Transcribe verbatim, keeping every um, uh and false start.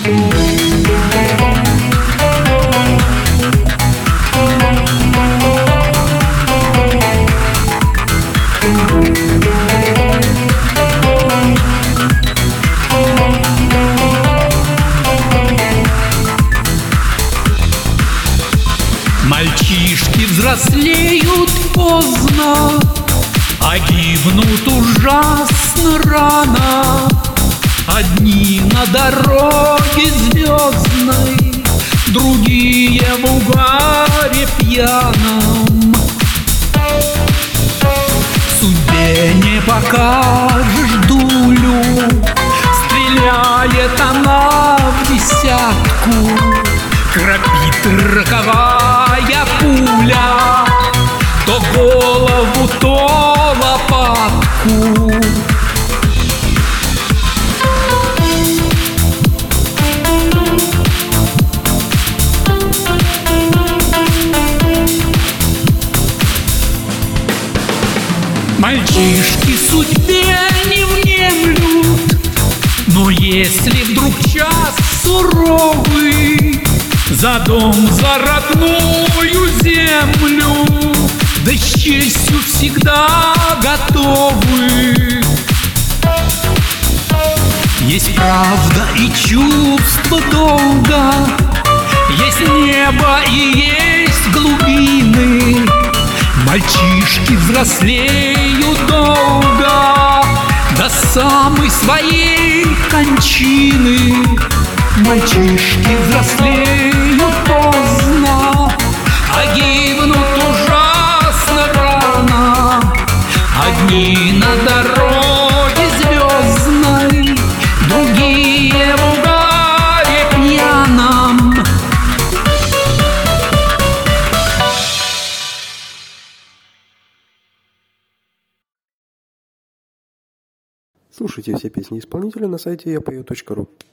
Мальчишки взрослеют поздно, а гибнут ужасно рано. Одни на дороге звездной, другие в угаре пьяном. Судьбе не покажешь дулю, стреляет она в десятку. Крапит роковая пуля то голову, то лопатку. Мальчишки судьбе не внемлют, но если вдруг час суровый, за дом, за родную землю, да с честью всегда готовы. Есть правда и чувство долга, есть небо и есть глубины. Мальчишки взрослеют долго, до самой своей кончины. Мальчишки взрослеют поздно, а гибнут ужасно рано. Одни на дороге звездной, другие в угаре пьяном. Слушайте все песни исполнителя на сайте я пою точка ру.